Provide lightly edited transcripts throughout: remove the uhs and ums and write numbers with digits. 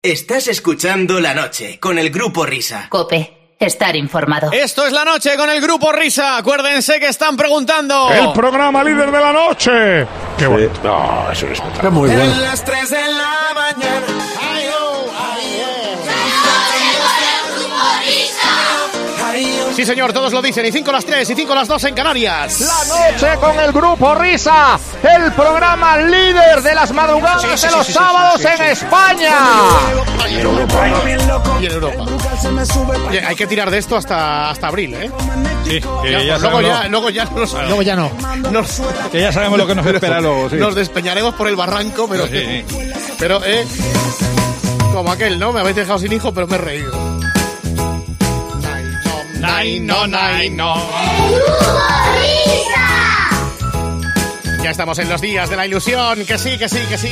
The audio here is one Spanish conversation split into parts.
Estás escuchando La Noche con el Grupo Risa. COPE. Estar informado. Esto es La Noche con el Grupo Risa. Acuérdense que están preguntando. El programa líder de la noche. Qué bueno. No, eso no es Qué muy bueno. En las 3 de la mañana. Sí, señor, todos lo dicen. Y 5 las 3 y 5 las 2 en Canarias. La noche con el Grupo Risa. El programa líder de las madrugadas de los sábados en España. Y en Europa. Oye, hay que tirar de esto hasta abril, ¿eh? Sí, que Ya, luego ya no. Que ya sabemos lo que nos espera luego, sí. Nos despeñaremos por el barranco, pero... Sí. Pero, como aquel, ¿no? Me habéis dejado sin hijo, pero me he reído. No. Ya estamos en los días de la ilusión, que sí.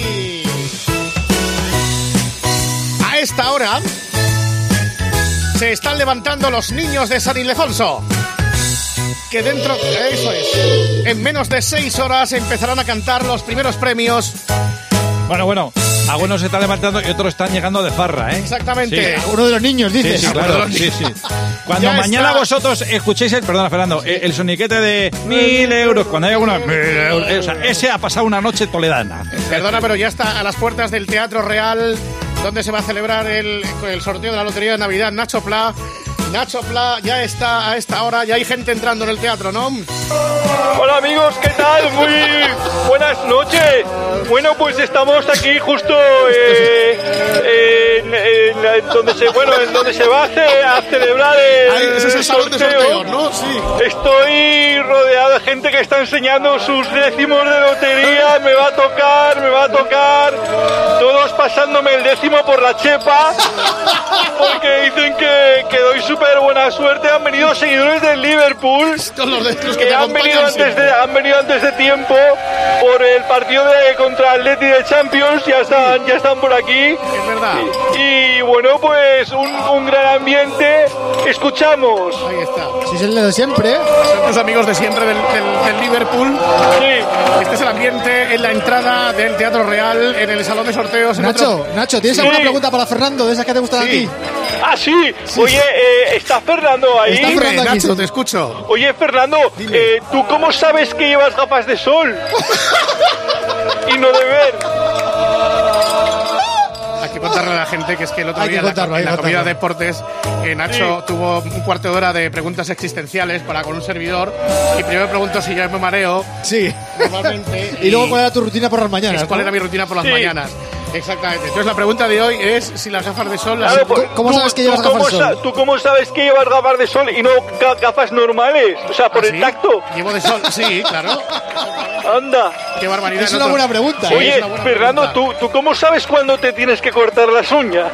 A esta hora se están levantando los niños de San Ildefonso, que dentro, eso es, en menos de 6 horas empezarán a cantar los primeros premios. Bueno, algunos se están levantando y otros están llegando de farra, ¿eh? Exactamente. Sí. Uno de los niños, dices. Sí, claro, sí. Cuando Ya mañana está. vosotros escuchéis perdona, Fernando, el soniquete de 1.000 euros, cuando hay algunos 1.000 euros, o sea, ese ha pasado una noche toledana. Perdona, pero ya está a las puertas del Teatro Real, donde se va a celebrar el sorteo de la Lotería de Navidad. Nacho Pla ya está a esta hora, ya hay gente entrando en el teatro, ¿no? Hola amigos, ¿qué tal? Muy buenas noches. Bueno, pues estamos aquí justo en donde se va a celebrar Ese es el salón de sorteos, ¿no? Sí. Estoy rodeado de gente que está enseñando sus décimos de lotería. Me va a tocar. Todos pasándome el décimo por la chepa, porque dicen que doy súper buena suerte. Han venido seguidores del Liverpool. Los que te Han venido acompañan antes de tiempo por el partido contra Atleti de Champions. Ya están por aquí. Es verdad. Y bueno, pues un gran ambiente. Escuchamos. Ahí está. Si es el de siempre. Son los amigos de siempre del Liverpool. Sí. Este es el ambiente en la entrada del Teatro Real, en el salón de sorteos. Nacho, ¿tienes Sí. alguna pregunta para Fernando de esas que te gustan a ti? Ah, sí. Oye, ¿está Fernando ahí? Está Fernando aquí, Nacho, sí. te escucho. Oye, Fernando, ¿tú cómo sabes que llevas gafas de sol? Y no de ver. Hay que contarle a la gente que es que el otro Hay que día contarlo, en la hay que comida de contarlo. deportes Nacho tuvo un cuarto de hora de preguntas existenciales con un servidor, y primero me preguntó si yo me mareo Sí. normalmente Y luego, ¿cuál era tu rutina por las mañanas? cuál ¿no? era mi rutina por las Sí. mañanas. Exactamente. Entonces la pregunta de hoy es si las gafas de sol las... Claro, pues, ¿Cómo sabes que llevas gafas de sol? ¿Tú cómo sabes que llevas gafas de sol y no gafas normales? O sea, por ¿Ah, el sí? tacto. Llevo de sol, sí, claro. Anda. Qué barbaridad. Es una buena pregunta. Sí, Oye, es una buena Fernando, pregunta. ¿tú cómo sabes cuándo te tienes que cortar las uñas?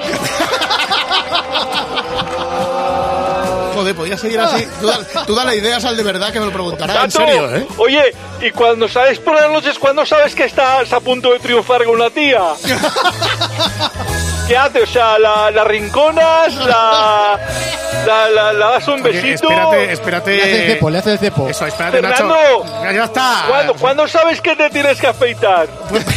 Joder, podría seguir así. Tú dale ideas al de verdad que me lo preguntará. En Tato, serio, ¿eh? Oye, y cuando sales por las noches, ¿cuándo sabes que estás a punto de triunfar con una tía? ¿Qué haces? O sea, la rinconas, la das un Oye, besito. espérate. Le hace el cepo. Eso, espérate, Fernando, Nacho. Ya está. ¿Cuándo sabes que te tienes que afeitar?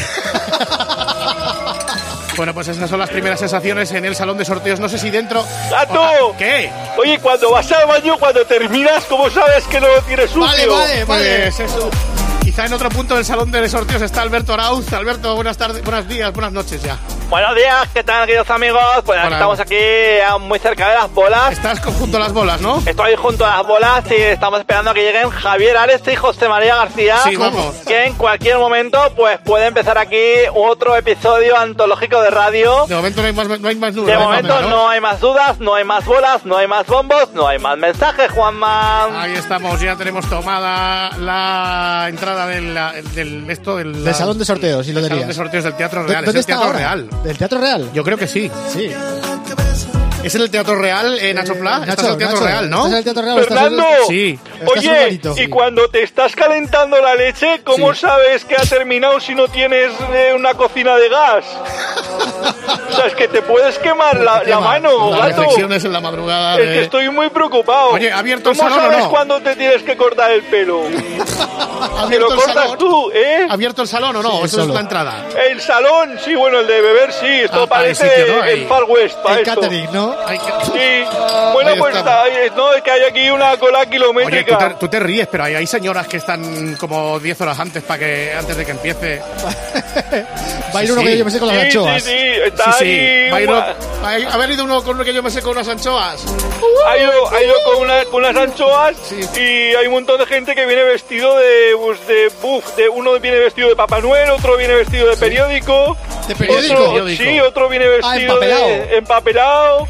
Bueno, pues esas son las primeras sensaciones en el salón de sorteos. No sé si dentro... ¡Tato! ¿Qué? Oye, cuando vas al baño, cuando terminas, ¿cómo sabes que no lo tienes sucio? Vale. Pues eso. Quizá en otro punto del salón de sorteos está Alberto Arauz. Alberto, buenas tardes, buenos días, buenas noches ya. Buenos días, ¿qué tal, queridos amigos? Pues Hola. estamos aquí muy cerca de las bolas. Estás junto a las bolas, ¿no? Estoy junto a las bolas y estamos esperando a que lleguen Javier Ares y José María García. Sí, vamos. Que en cualquier momento pues puede empezar aquí otro episodio antológico de radio. De momento no hay más dudas. De momento no hay más dudas, no hay más bolas, no hay más bombos, no hay más mensajes, Juanma. Ahí estamos, ya tenemos tomada la entrada del salón de sorteos y loterías. salón de sorteos del Teatro Real. ¿Dónde Es el está Teatro ahora? Real. ¿Del Teatro Real? Yo creo que sí. Sí. ¿Es en el Teatro Real, Nacho Pla? Estás en el Teatro Real, ¿no? ¿Estás en el Teatro Real? Fernando, Sí. Estás oye, normalito. y cuando te estás calentando la leche, ¿cómo Sí. sabes que ha terminado si no tienes una cocina de gas? O sea, es que te puedes quemar la mano, Las gato. reflexiones en la madrugada. Es que estoy muy preocupado. Oye, ¿ha abierto el ¿Cómo salón o sabes no? cuándo te tienes que cortar el pelo? ¿Ha ¿Te abierto lo el cortas salón? tú, ¿Ha abierto el salón o no? Sí, Eso solo. es la entrada. El salón, sí, bueno, el de beber, sí. Esto para el parece sitio, ¿no? Ahí. el Far West, para El esto. catering, ¿no? Hay que... Sí. Bueno, Ahí pues estamos. no, es que hay aquí una cola Oye, kilométrica. tú te ríes, pero hay señoras que están como 10 horas antes antes de que empiece. Va a ir Sí, uno sí. que yo me sé con las anchoas. Sí, está ahí. Va a ha venido uno con uno que yo me sé con unas anchoas. Ha ido con unas anchoas y hay un montón de gente que viene vestido de uno viene vestido de Papá Noel, otro viene vestido de periódico. ¿De periódico? Otro viene vestido de empapelado.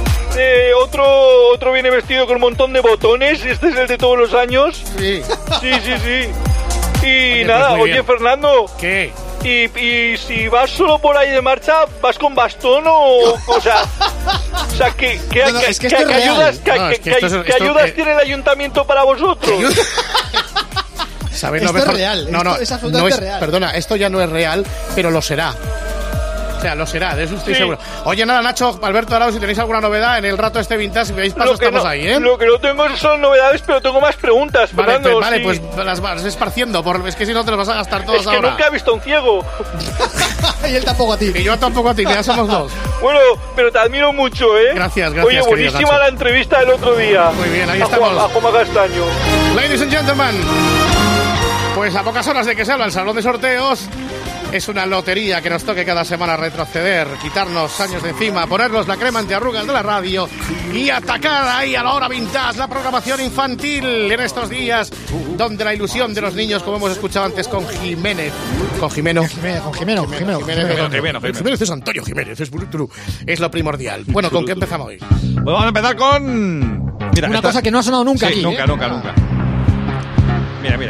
Otro viene vestido con un montón de botones. Este es el de todos los años. Sí. Sí. Y Oye, nada, pues muy oye, bien. Fernando. ¿Qué? Y si vas solo por ahí de marcha, ¿vas con bastón o sea, que No, es que esto es real. ayudas, No, es que esto ¿qué ayudas tiene el ayuntamiento para vosotros? ¿Sabéis Esto lo mejor? es real, No, esto es absolutamente real. Perdona, esto ya no es real, pero lo será. O sea, lo será, de eso estoy Sí. seguro. Oye, nada, Nacho, Alberto Arau, si tenéis alguna novedad en el rato este vintage, si veis paso, estamos ahí, ¿eh? Lo que no tengo son novedades, pero tengo más preguntas, Fernando. Pues las vas esparciendo, es que si no te las vas a gastar todas Es que ahora. nunca he visto a un ciego. Y él tampoco a ti. Y yo tampoco a ti, ya somos dos. Bueno, pero te admiro mucho, ¿eh? Gracias, Oye, querido buenísima Nacho. la entrevista del otro día. Muy bien, ahí a estamos. A Juanma Castaño. Ladies and gentlemen, pues a pocas horas de que se habla el salón de sorteos, es una lotería que nos toque cada semana retroceder, quitarnos años de encima, ponernos la crema antiarrugas de la radio y atacar ahí a la hora vintage la programación infantil en estos días donde la ilusión de los niños, como hemos escuchado antes con Jiménez, con Jimeno. Con Jimeno. Jiménez es Antonio Jiménez, es lo primordial. Bueno, ¿con qué empezamos hoy? Pues vamos a empezar con... Mira, Una esta- cosa que no ha sonado nunca Sí, aquí. nunca. Mira.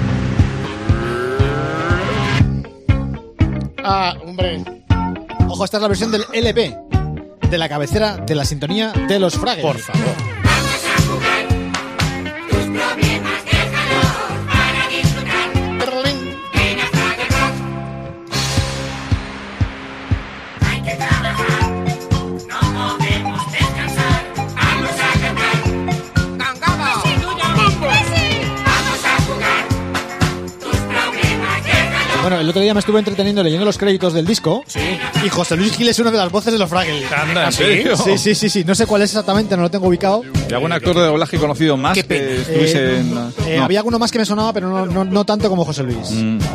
Ah, hombre, Ojo, esta es la versión del LP, de la cabecera de la sintonía de los Fraggles. por favor. Bueno, el otro día me estuve entreteniendo leyendo los créditos del disco. Sí. Y José Luis Gil es una de las voces de los Fraggles. Anda, ¿en serio? Sí. No sé cuál es exactamente, no lo tengo ubicado. ¿Y algún actor de doblaje conocido más Qué que pena. estuviese en...? No. Había alguno más que me sonaba, pero no tanto como José Luis.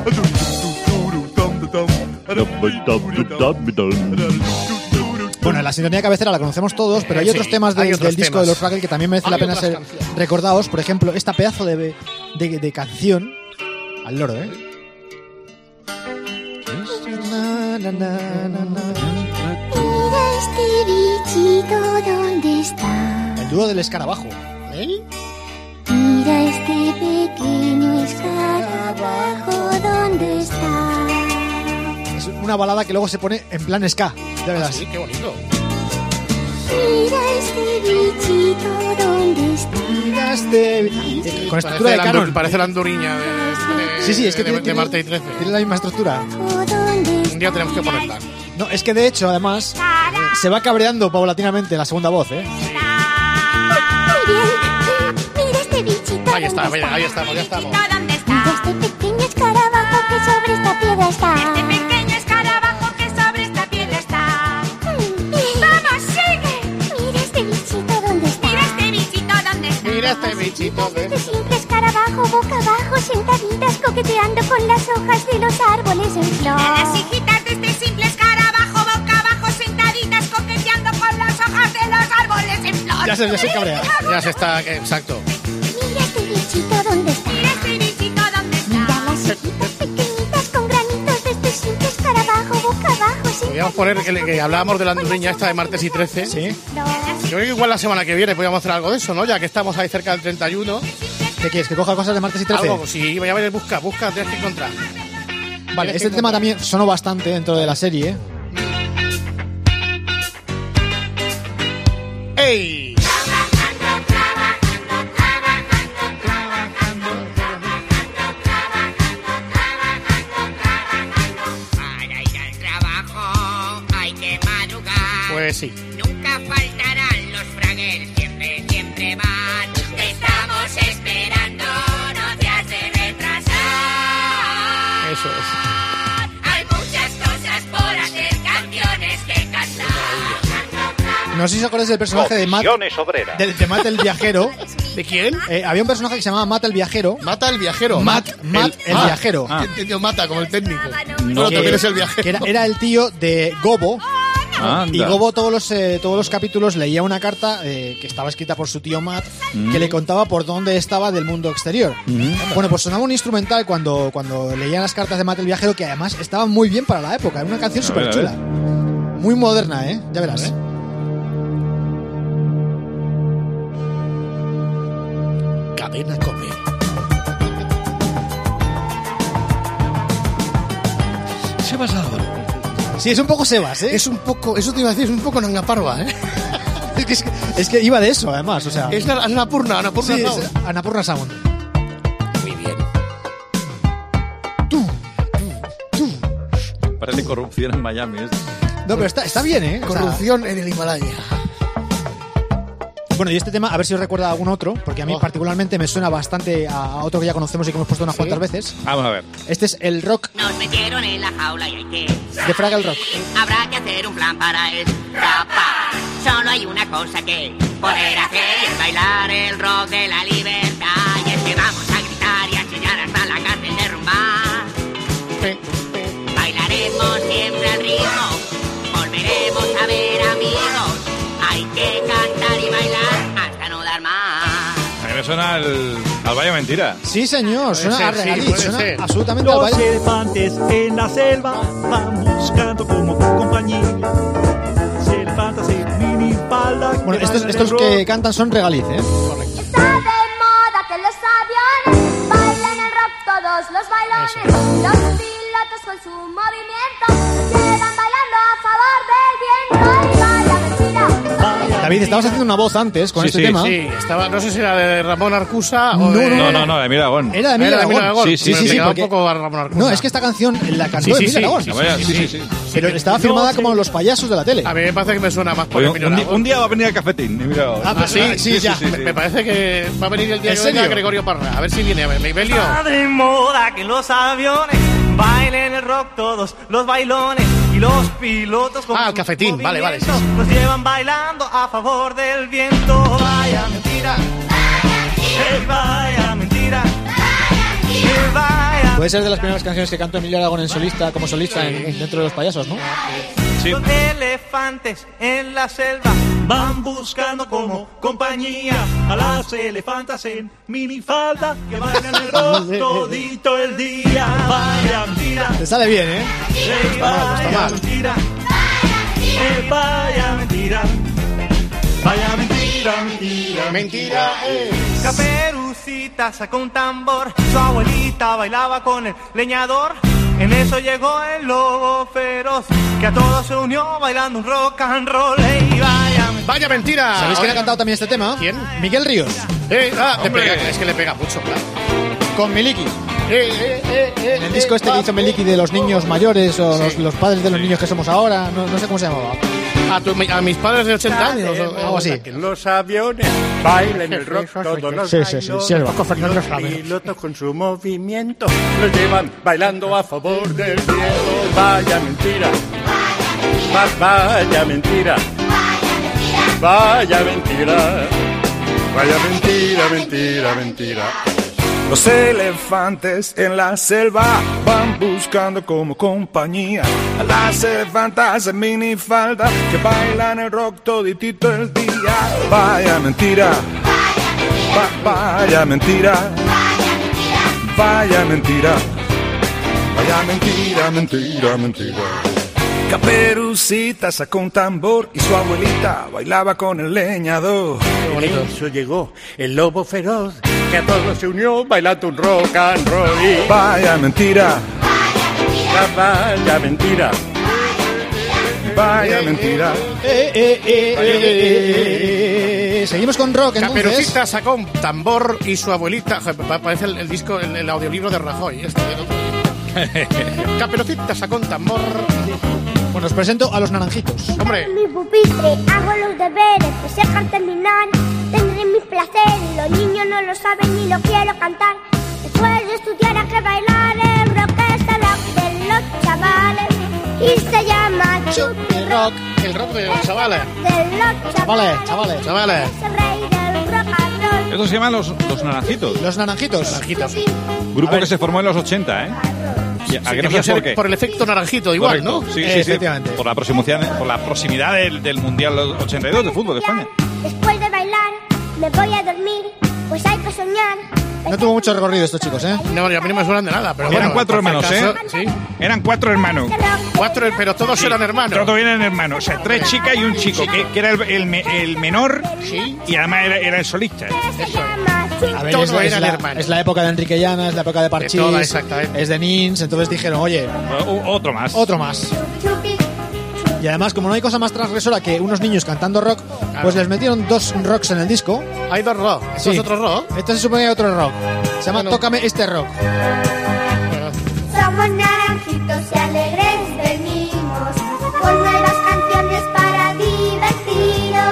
Bueno, la sintonía cabecera la conocemos todos, pero hay Sí, otros temas hay del otros disco temas. de los Fraggles que también merece la Hay pena otras ser canciones. recordados. Por ejemplo, esta pedazo de canción. Al loro, ¿eh? Mira este bichito, ¿dónde está? El dúo del escarabajo. Mira este pequeño escarabajo, ¿dónde está? Es una balada que luego se pone en plan ska. Ya verás. Sí, qué bonito. Mira este bichito, ¿dónde está? Mira este... Con estructura de canon. Parece la anduriña de Sí, es que de tiene Marte y 13. Tiene la misma estructura. ¿Dónde Un día tenemos que ponerla. No, es que de hecho, además, se va cabreando paulatinamente la segunda voz, ¿eh? Mira este bichito, Ahí está, ¿dónde ahí estamos, ya estamos. ¿Dónde está? Mira este pequeño escarabajo que sobre esta piedra está. Este pequeño escarabajo que sobre esta piedra está. ¡Vamos, sigue! Mira este bichito, ¿dónde está? Mira este bichito, ¿dónde está? Mira este bichito de... Este simple escarabajo boca abajo, sentaditas coqueteando con las hojas de los árboles en flor. Las hijitas de este simple escarabajo boca abajo sentaditas coqueteando con las hojas de los árboles en flor. Ya se cabrea. Ya se está, exacto. Mira este bichito, ¿dónde está? Mira este bichito, ¿dónde Mira está? las hojitas pequeñitas con granitos de este simple escarabajo boca abajo, Podríamos poner que hablábamos de la anduriña esta de martes y 13. Sí. Yo creo que igual la semana que viene podríamos hacer algo de eso, ¿no? Ya que estamos ahí cerca del 31. ¿Qué quieres? ¿Que coja cosas de martes y 13? Algo, sí, voy a ver, busca, tienes que encontrar. Vale, este tema también sonó bastante dentro de la serie. ¡Ey! Para ir al trabajo hay que Sí. Nunca faltarán los fraggers, siempre, siempre van. Te estamos esperando, no te has de retrasar. Eso es. Hay muchas cosas por hacer, canciones que cantar. No sé si os acordáis del personaje de Matt, de Matt el viajero. ¿De quién? Había un personaje que se llamaba Matt el viajero. Mata el viajero. Matt el viajero. Entendió Mata como el técnico. No, No, también es el viajero. Que era el tío de Gobo. Anda. Y Gobo todos los capítulos leía una carta que estaba escrita por su tío Matt que le contaba por dónde estaba del mundo exterior. Bueno, pues sonaba un instrumental cuando leían las cartas de Matt el viajero, que además estaba muy bien para la época. Era una canción súper chula. Muy moderna, ya verás. Cadena Cope. Sebas Álvaro. Sí, es un poco Sebas, Es un poco, eso te iba a decir, es un poco Nanga Parva, Es que iba de eso, además, o sea. Es Annapurna Sí, Sound. es Annapurna Sound. Muy bien. Parece corrupción en Miami. No, pero está bien, O sea, Corrupción en el Himalaya. bueno, y este tema, a ver si os recuerda a algún otro, porque a mí particularmente me suena bastante a otro que ya conocemos y que hemos puesto unas cuantas veces. Vamos a ver. Este es el rock Nos metieron en la jaula y hay que de Fraggle Rock. habrá que hacer un plan para escapar. Solo hay una cosa que poder hacer y es bailar el rock de la libertad. Y es que vamos a gritar y a chillar hasta la cárcel derrumbar. Bailaremos siempre al ritmo, volveremos a ver amigos. Hay que cantar y bailar hasta no dar más. A mí me suena al Valle Mentira. Sí, señor, suena ser, a regaliz, puede suena ser. absolutamente al Los baile. elefantes en la selva van buscando como compañía. Los elefantes en minifalda. Bueno, estos que cantan son regaliz, Está de moda que los aviones bailen el rock, todos los bailones. Los pilotos con su movimiento nos llevan bailando a favor del viento. Y vaya mentira. David, estabas haciendo una voz antes con este tema. Sí, estaba, no sé si era de Ramón Arcusa o No, de... No, de Emilio Aragón. Era de Emilio Era de Emilio Aragón. Aragón. Sí, Me pegaba porque- un poco a Ramón Arcusa. No, es que esta canción la cantó Sí, sí, Emilio sí. Aragón. Sí, Vaya, sí. Pero estaba firmada como los payasos de la tele. A mí me parece que me suena más por Oye, Emilio un Aragón. día va a venir al cafetín. Emilio Aragón. Ah, pues sí, ya. Me parece que va a venir el día ¿En que venga serio? Gregorio Parra. A ver si viene. A ver, Evelio. Está de moda que los aviones bailen el rock, todos los bailones. Y los pilotos con Ah, el sus cafetín. Vale, sí. movimientos nos llevan bailando a favor del viento. Vaya mentira. Vaya mentira. Vaya. Puede ser de las primeras canciones que cantó Emilio Aragón en solista, como solista dentro de los payasos, ¿no? Sí. Los elefantes en la selva van buscando como compañía a las elefantas en minifalda que bailan el rock todito el día. Vaya mentira, Te sale bien, vaya mentira, vaya mentira, vaya mentira, mentira. Mentira es. Caperucita sacó un tambor, su abuelita bailaba con el leñador. En eso llegó el lobo feroz, que a todos se unió bailando un rock and roll. ¡Ey, Vaya mentira! ¿Sabéis quién ha cantado también este tema? ¿Quién? Miguel Ríos. Te pega, es que le pega mucho, claro. Con Miliki. En el disco este que hizo Miliki de los niños mayores o los padres de los niños que somos ahora, no sé cómo se llamaba. A mis padres de 80 años o algo así. Que los aviones bailen el rock, todos los Sí, bailones, el Paco Fernández los sabe. pilotos con su movimiento los llevan bailando a favor del viento. Vaya mentira, vaya mentira, vaya mentira, vaya mentira, mentira, mentira. Los elefantes en la selva van buscando como compañía a las elefantas en minifalda que bailan el rock toditito el día. Vaya mentira, vaya mentira, vaya mentira, vaya mentira, mentira, mentira. Caperucita sacó un tambor y su abuelita bailaba con el leñador. Qué bonito. Eso llegó el lobo feroz, que a todos se unió bailando un rock and roll. Y Vaya mentira, vaya mentira, vaya mentira. Seguimos con rock, entonces. Caperucita sacó un tambor y su abuelita... Joder, parece el disco, el audiolibro de Rajoy. Caperucita sacó un tambor Bueno, os presento a los naranjitos. Hombre. En mi pupitre hago los deberes, pues sé al terminar tendré mis placeres. Los niños no lo saben ni lo quiero cantar. Después de estudiar hay que bailar el rock, es el rock de los chavales. Y se llama Chupi Rock. El rock de los chavales. De los Chavales. Es el rey del rock and roll. Estos se llaman los naranjitos. Los naranjitos. Grupo que se formó en los 80, ¿eh? ¿A qué no sé por qué? Por el efecto naranjito, igual, Correcto. ¿no? Sí, efectivamente. Por la proximidad del Mundial 82 de fútbol de España. Después de bailar me voy a dormir, pues hay que soñar. No tuvo mucho recorrido estos chicos, ¿eh? No, a mí no me suenan de nada. Pero Eran bueno, 4 hermanos, caso, ¿eh? Sí. Eran 4 hermanos. 4, pero todos eran hermanos. Todos eran hermanos. O sea, 3 chicas y un chico, que era el menor y además era el solista. A ver, Todo era el hermano. es la época de Enrique Llana, es la época de Parchís, De toda, exactamente. es de Nins, entonces dijeron, oye, Otro más. otro más. Y además, como no hay cosa más transgresora que unos niños cantando rock, pues les metieron 2 rocks en el disco. Hay 2 rock. ¿Esto es otro rock? Este se supone que hay otro rock. Se llama Bueno. Tócame este rock. Somos naranjitos y alegres venimos con nuevas canciones para divertirnos.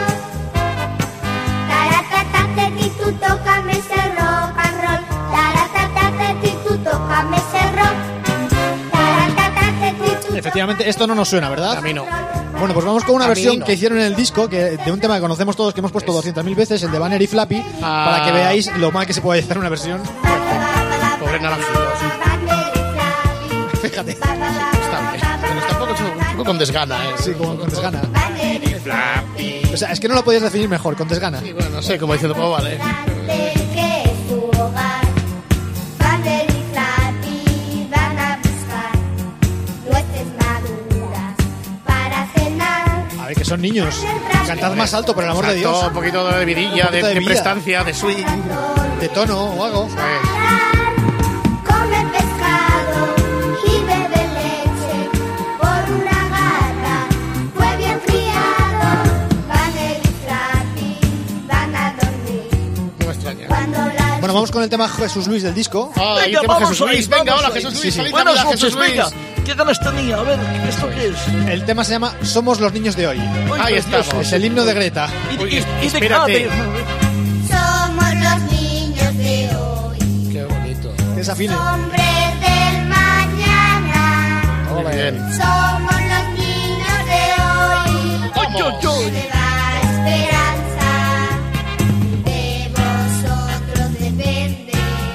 Taratatata, ti tú tócame ese rock and roll. Taratatata, ti tú tócame ese rock. Taratatata, ti tú. Efectivamente, esto no nos suena, ¿verdad? A mí no. Bueno, pues vamos con una A mí versión no. que hicieron en el disco, de un tema que conocemos todos, que hemos puesto 200.000 veces, el de Banner y Flappy, para que veáis lo mal que se puede hacer una versión. Pobre naranjitos. Fíjate. Está bien. Pero tampoco es un poco con desgana, ¿eh? Sí, como con desgana. O sea, es que no lo podías definir mejor, con desgana. Sí, bueno, no sé, como diciendo, pues vale. Que es su hogar. Banner y Flappy van a buscar nueces maduras para cenar. A ver, que son niños. Cantad más alto, por el amor de Exacto, Dios. un poquito de vidilla, Un poquito de de vida. prestancia, de swing. De tono o algo. Come pescado y bebe leche por una gata. Fue bien criado. Banner y Flappy van a dormir. No me extraña. Cuando la Bueno, vamos con el tema Jesús Luis del disco. Ah, ahí tenemos Jesús Luis. Venga, hola Jesús Luis. Sí. Feliz Buenas Navidad, noches, Jesús Luis. venga. ¿Qué ganas tenía? A ver, ¿esto qué es? El tema se llama Somos los niños de hoy. Ahí precioso. estamos. Es el himno de Greta. Espérate. somos los niños de hoy. Qué bonito. Desafine. Hombres del mañana. Muy bien. Somos los niños de hoy. De la esperanza. De vosotros depende.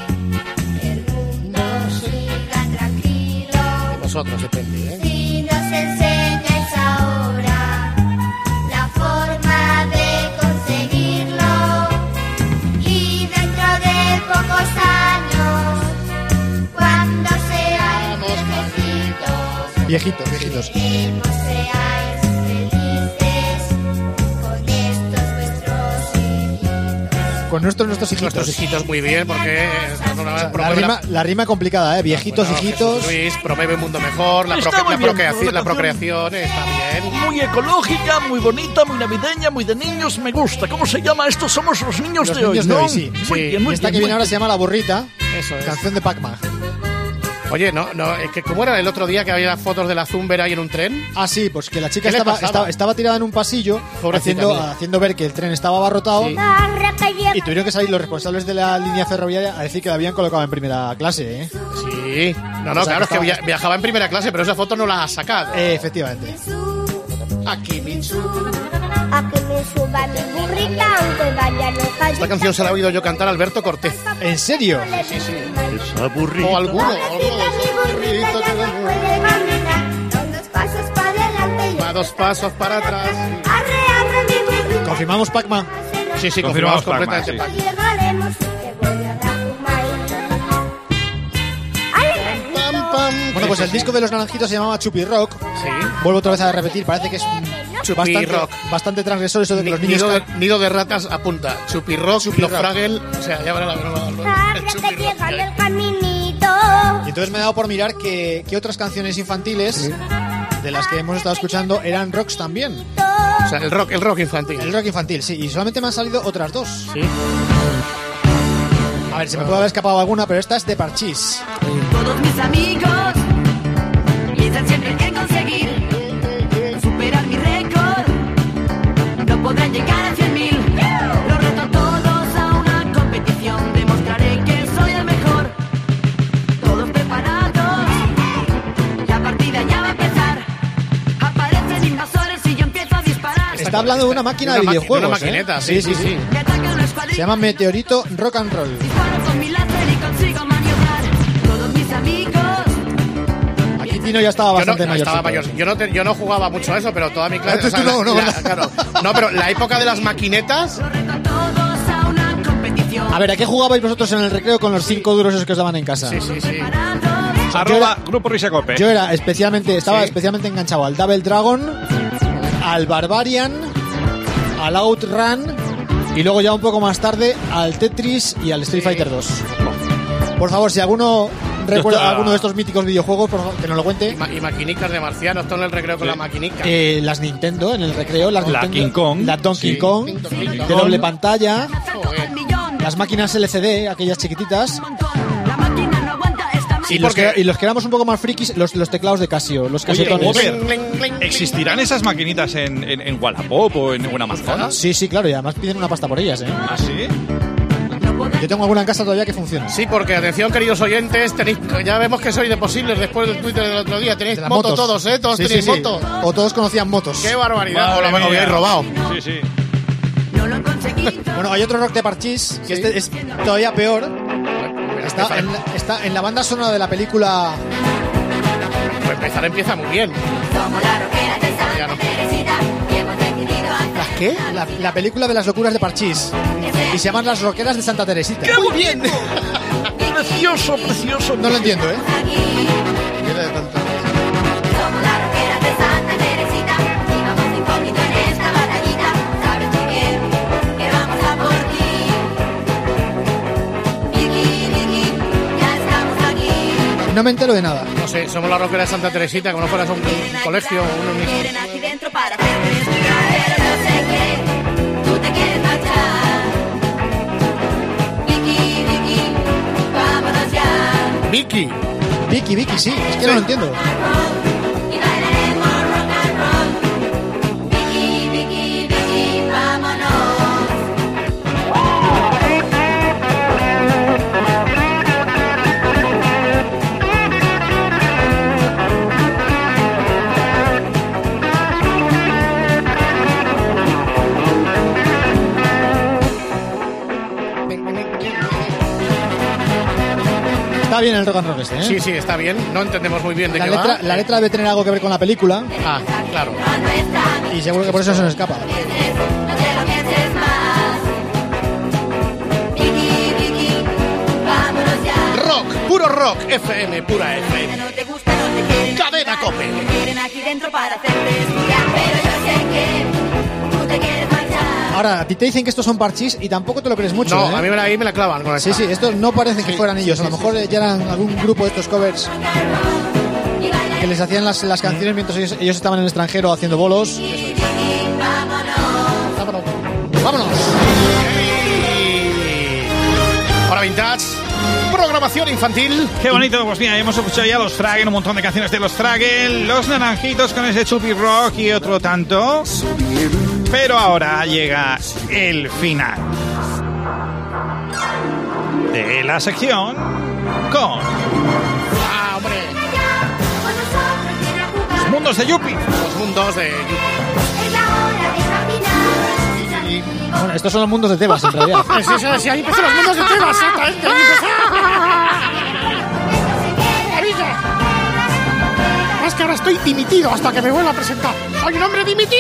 El mundo siga tranquilo. De vosotros depende, ¿eh? Si nos enseñáis ahora la forma de conseguirlo. Y dentro de pocos años, cuando seamos viejitos, Viejitos. queremos seáis felices con estos vuestros hijitos. Con nuestros hijitos. Nuestros hijitos muy bien, porque La rima complicada, ¿eh? Viejitos, Bueno, hijitos. Jesús Luis promueve un mundo mejor, la Está muy bien, procreación está bien. Muy ecológica, muy bonita, muy navideña, muy de niños, me gusta. ¿Cómo se llama esto? Somos los niños Los de niños hoy, de ¿no? hoy, sí. Muy Sí. bien, muy Y esta bien, que muy viene ahora se llama La Burrita. Eso es. Canción de Pac-Man. Oye, no, es que ¿cómo era el otro día que había fotos de la Zumber ahí en un tren? Ah, sí, pues que la chica ¿Qué le pasaba? estaba tirada en un pasillo Pobrecita mía. haciendo ver que el tren estaba abarrotado. Sí. Y tuvieron que salir los responsables de la línea ferroviaria a decir que la habían colocado en primera clase, ¿eh? Sí. No, O sea, claro, es que que estaba- viajaba en primera clase, pero esa foto no la has sacado. Efectivamente. Aquí, Mitsu. A que me suba mi burrita, aunque vaya loca. Esta canción se la he oído yo cantar a Alberto Cortés. ¿En serio? Sí, sí. Esa burrita. O alguno. Mi burrita ya no puede caminar. Con 2 pasos para adelante y Va 2 pasos para atrás. arre, mi burrita. ¿Confirmamos Pac-Man? Sí, sí, Confirmamos confirmamos Pac-Man, completamente. sí. Llegaremos y te voy a dar tu maíz. Pam, pam. Bueno, pues el disco de los naranjitos se llamaba Chupi Rock. Sí. Vuelvo otra vez a repetir, parece que es Chupi Rock. bastante transgresor eso de que los niños... Nido de ratas apunta. Chupi Rock, Chupi los Rock. Fraggle. O sea, ya verá la broma. El Chupi Arre, Rock. llegando el caminito. Y entonces me he dado por mirar que otras canciones infantiles de las que hemos estado escuchando eran rocks también. O sea, el rock infantil. El rock infantil, sí. Y solamente me han salido otras 2. Sí. A ver, se me puede haber escapado alguna, pero esta es de Parchís. Todos mis amigos piensan siempre que conseguir Está hablando de una máquina de videojuegos. De una maquineta, sí. Se llama Meteorito Rock and Roll. Aquí Tino ya estaba bastante mayor. Yo no jugaba mucho a eso, pero toda mi clase... Claro. No, pero la época de las maquinetas... A ver, ¿a qué jugabais vosotros en el recreo con los 5 duros esos que os daban en casa? Sí. Grupo Risa Cope. Yo estaba especialmente enganchado al Double Dragon, al Barbarian, al Outrun y luego ya un poco más tarde al Tetris y al Street Fighter 2. Por favor, si alguno recuerda alguno de estos míticos videojuegos, por favor, que nos lo cuente. Y maquinicas de marcianos, todo en el recreo con la maquinica. Las Nintendo, en el recreo, la King Kong, la Donkey Kong, de doble pantalla, las máquinas LCD, aquellas chiquititas. Y los que éramos un poco más frikis, los teclados de Casio, los casetones. ¿Existirán esas maquinitas en Wallapop o en Amazonas? Sí, claro, y además piden una pasta por ellas, ¿eh? ¿Ah, sí? Yo tengo alguna en casa todavía que funciona. Sí, porque atención, queridos oyentes, ya vemos que sois de posibles después del Twitter del otro día. Tenéis motos todos, ¿eh? Todos tenéis moto. O todos conocían motos. ¡Qué barbaridad! O lo habíais robado. Sí. Bueno, hay otro rock de parchís, que este es todavía peor. Está en la banda sonora de la película. Pues empieza muy bien. ¿Las qué? La película de las locuras de Parchís. Y se llaman Las Roqueras de Santa Teresita. ¡Qué muy bien! Precioso. No lo entiendo, ¿eh? No me entero de nada. No sé, somos la roquera de Santa Teresita, como no fueras un colegio o un Vicky, sí, es que no lo entiendo. Está bien el rock and roll este, ¿eh? Sí, está bien. No entendemos muy bien de qué va. La letra debe tener algo que ver con la película. Ah, claro. Y seguro que por eso se nos escapa. Rock, puro rock, FM, pura FM. Cadena Cope. Ahora, a ti te dicen que estos son parchís y tampoco te lo crees mucho. No, ¿eh? a mí me la clavan con esta. Sí, estos no parecen que fueran ellos. A lo mejor ya eran algún grupo de estos covers que les hacían las canciones mientras ellos estaban en el extranjero haciendo bolos. ¡Vámonos! Ahora Vintage, programación infantil. Qué bonito, pues mira, hemos escuchado ya los Fraggle, un montón de canciones de los Fraggle, los Naranjitos con ese Chupi Rock y otro tanto. Pero ahora llega el final de la sección con los mundos de Yuppie. Los mundos de Yuppie. Bueno, estos son los mundos de Tebas, en realidad. Sí, ahí empiezan los mundos de Tebas, exactamente. Es que ahora estoy dimitido hasta que me vuelva a presentar. ¡Soy un hombre dimitido!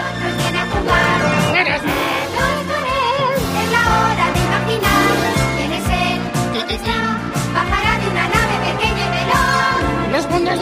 ¡Eres! Es la hora de imaginar. ¿Quién es él? Bajará de una nave pequeña y veloz. Los mundos de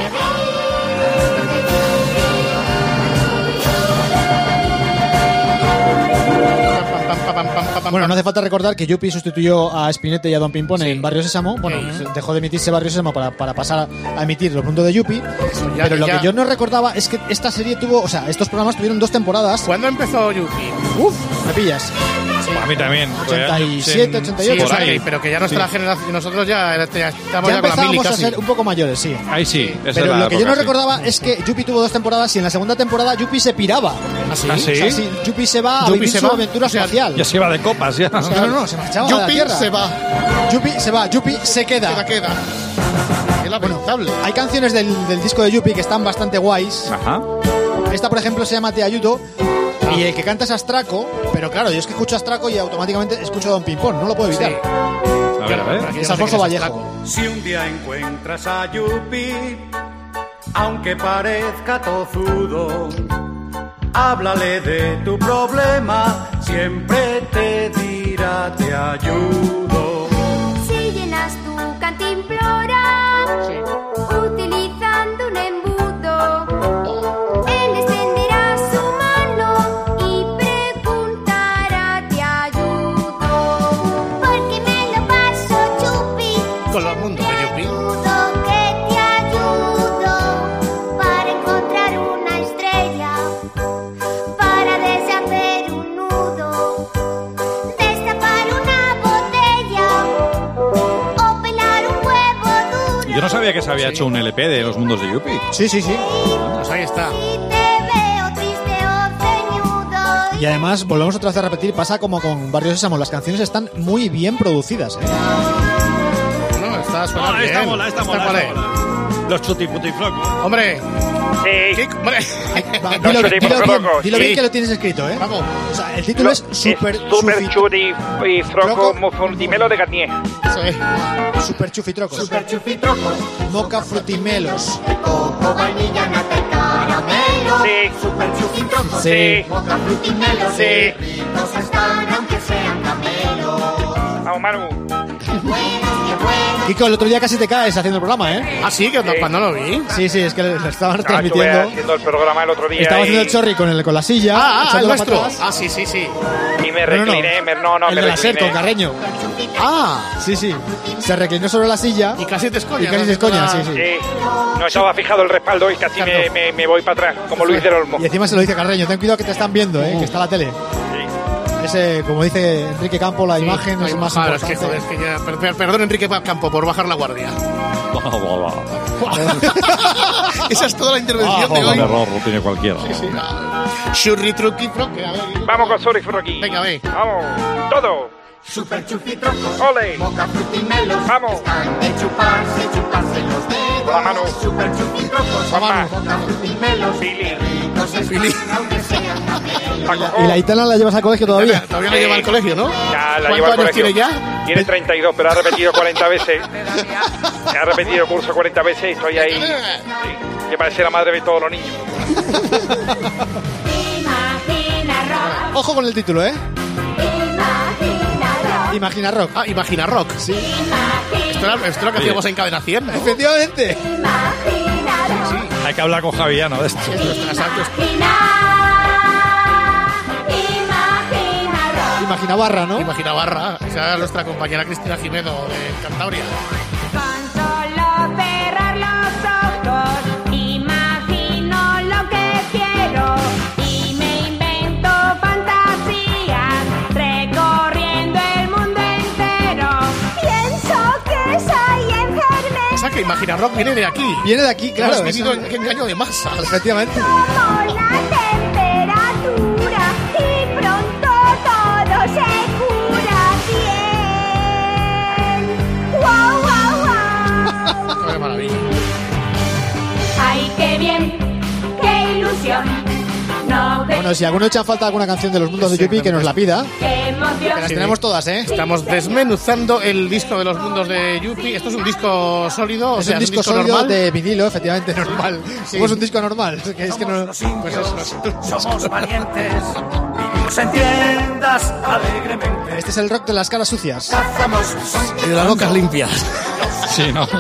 Bueno, no hace falta recordar que Yuppie sustituyó a Spinette y a Don Pimpón en Barrio Sésamo. Bueno, dejó de emitirse Barrio Sésamo para pasar a emitir los mundos de Yuppie. Pero lo que yo no recordaba es que esta serie tuvo, o sea, estos programas tuvieron 2 temporadas. ¿Cuándo empezó Yuppie? Me pillas. A mí también. 87, 88. Sí, okay, pero que ya nuestra generación, nosotros ya estamos ya con la mili casi. A ser un poco mayores, sí. Ahí sí. Pero lo que yo no recordaba es que Yuppie tuvo 2 temporadas y en la segunda temporada Yuppie se piraba. ¿Ah, sí? O sea, sí, Yuppie se va a vivir su aventura espacial. Ya se va de copas, ya. O sea, no, se marchaba a la Tierra. Yuppie se va, Yuppie se queda. Es lamentable. Hay canciones del disco de Yuppie que están bastante guays. Ajá. Esta, por ejemplo, se llama Te Ayudo. Y el que canta es Astraco, pero claro, yo es que escucho a Astraco y automáticamente escucho a Don Pimpón, no lo puedo evitar. A ver. Es Alfonso Vallejo. Si un día encuentras a Yupi, aunque parezca tozudo, háblale de tu problema, siempre te dirá te ayudo. Si llenas tu cantimplora utilizando un embudo, él extenderá su mano y preguntará te ayudo. Porque me lo paso, Chupi, Con los mundos de Yupi. que te ayudo para encontrar una estrella, para deshacer un nudo, destapar una botella o pelar un huevo duro. Yo no sabía que se había hecho un LP de los mundos de Yupi. Sí. Pues ahí está. Si te veo triste o ceñudo, Y además, volvemos otra vez a repetir, pasa como con Barrio Sésamo, las canciones están muy bien producidas. No, está suena bien. Esta mola. vale. Los chutifrutiflocos. Hombre. Sí. Hombre. Va, Los chutifrutiflocos. dilo bien Sí. que lo tienes escrito, ¿eh? Vamos. O sea, el título es Super Chuti y Froco Mofundimelo de Garnier. Eso es. Super Chufitrocos. Super chufitrocos, Moca Frutimelos. coco, vainilla, nata y caramelo. Sí. Super chufitrocos, Sí. moca, frutimelos, Sí. ricos están aunque sean camelos. Vamos, Manu. Kiko, el otro día casi te caes haciendo el programa, ¿eh? Ah, sí, que cuando lo vi. Sí, es que lo estaban Estuve transmitiendo. haciendo el programa el otro día. Estaba haciendo y- el chorri con la silla. El echándola para nuestro. atrás. Ah, sí. Y me No, recliné. el me de la SER, con recliné. Carreño. Ah, Sí. Se reclinó sobre la silla. y casi te escoñas. Y casi se escoña, sí. Sí. No estaba fijado el respaldo y casi me voy para atrás, como Luis del Olmo. Y encima se lo dice Carreño. Ten cuidado que te están viendo, que está la tele. Sí. Ese, como dice Enrique Campo, la imagen es más Claro, es que, importante. joder, es que ya, perdón, Enrique Campo, por bajar la guardia. Esa es toda la intervención de hoy. error, lo tiene cualquiera. Shurri, truqui, froque. A ver, Vamos con Suri Froqui. venga, ve. Vamos. Todo. Super chufitrocos, Ole. moca, frutimelos, Vamos. están de chuparse los dedos. La mano. Super chufitrocos, Mamá. moca, frutimelos, Billy. ricos Billy. están aunque sean camelos. Paco. ¿Y la Itana la llevas al colegio todavía? Todavía la lleva al colegio, ¿no? Ya la ¿Cuántos lleva al años colegio. tiene ya? Tiene 32, pero ha repetido 40 veces. Ha repetido el curso 40 veces y estoy ahí. Sí, que parece la madre de todos los niños. imagina rock, Ojo con el título, ¿eh? imagina rock, Imagina Rock. Ah, Imagina Rock. Sí. Esto era lo que hacíamos en Cadena 100, ¿no? Efectivamente. imagina rock, Hay que hablar con Javiano de esto. Imagina Barra, ¿no? Imagina Barra. Esa era nuestra compañera Cristina Jiménez de Cantabria. Con solo cerrar los ojos, imagino lo que quiero y me invento fantasías recorriendo el mundo entero. Pienso que soy enfermera. O sea que Imagina Rock viene de aquí. Viene de aquí, claro. Hemos vivido eso- en engaño de masas. Efectivamente. Como la temperatura y pronto todo se cura bien. ¡Wow, wow, wow! Qué maravilla. ¡Ay, qué bien! ¡Qué ilusión! No ve Bueno, si alguno echa falta alguna canción de los mundos de Yupi, que nos la pida. qué emoción. Las tenemos todas, ¿eh? Estamos desmenuzando el disco de los mundos de Yupi. Esto es un disco sólido, o Es sea, un disco sólido normal. de vinilo, efectivamente, normal. Sí. ¿Cómo es un disco normal? Es que no... Los indios, somos valientes, vivimos en tiendas alegremente. Este es el rock de las caras sucias. Cazamos Y de las bocas limpias. Sí, ¿no?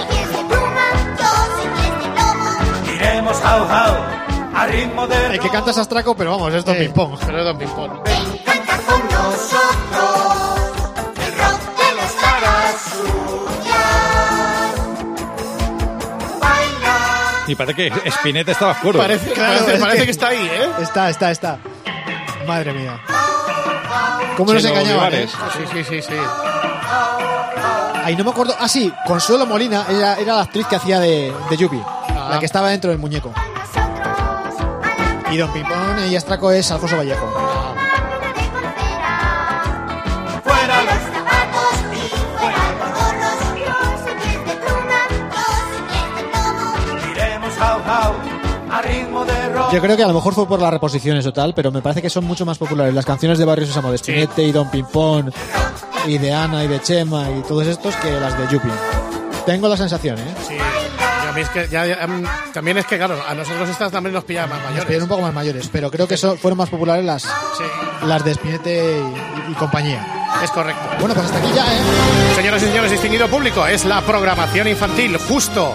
iremos how how a ritmo de El que canta es Astraco, pero vamos, es Don Ping Pong. Pero es Don Ping Pong. canta con nosotros el rock de las caras suyas. Baila. Y parece que Spinetta estaba oscuro. Parece, parece que está ahí, ¿eh? Está. Madre mía. ¿Cómo nos Chelo engañaban, Olivares. Sí. Ahí no me acuerdo. Ah, sí, Consuelo Molina era la actriz que hacía de Yupi. La que estaba dentro del muñeco. Y Don Ping Pong y Astraco es Alfonso Vallejo. Fuera los zapatos y fuera los gorros, los pies de pluma, los pies de plomo. iremos how how a ritmo de rock. Yo creo que a lo mejor fue por las reposiciones o tal, pero me parece que son mucho más populares las canciones de Barrio Sésamo, de Spinetta y Don Pimpón, y de Ana y de Chema y todos estos, que las de Yupi. Tengo la sensación, ¿eh? Sí. A mí es que también es que, claro, a nosotros estas también nos pillan más mayores. Nos pillan un poco más mayores, pero creo que fueron más populares las de Spinette y compañía. Es correcto. Bueno, pues hasta aquí ya, ¿eh? Señoras y señores, distinguido público, es la programación infantil, justo.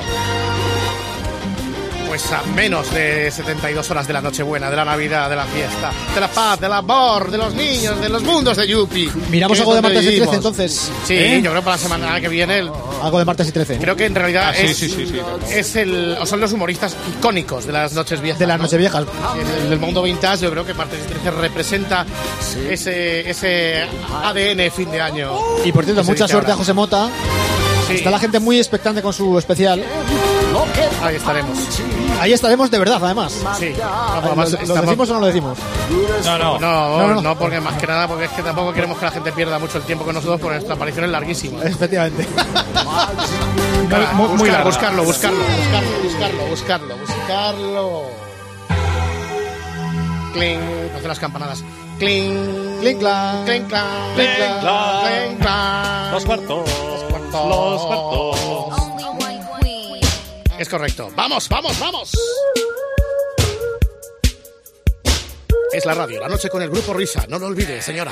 Pues a menos de 72 horas de la Nochebuena, de la Navidad, de la fiesta, de la paz, del amor, de los niños, de los mundos de Yupi. ¿Miramos algo de martes y 13 entonces? Sí, yo creo que para la semana que viene... Algo de martes y 13. Creo que en realidad son los humoristas icónicos de las noches viejas. De las noches viejas. Del mundo vintage, yo creo que martes y 13 representa ese ADN fin de año. Y por cierto, mucha suerte a José Mota. Sí. Está la gente muy expectante con su especial. Ahí estaremos. Ahí estaremos de verdad, además. Sí. ¿Lo decimos o no lo decimos? No, porque más que nada, porque es que tampoco queremos que la gente pierda mucho el tiempo con nosotros, porque nuestra aparición es larguísima. Efectivamente. Muy largo. Buscarlo. Cling, hace las campanadas. Cling, cling, clang, cling, clang, cling, clang, cling, clang. Los cuartos. Es correcto. ¡Vamos! Es la radio, la noche con el Grupo Risa. No lo olvide, señora.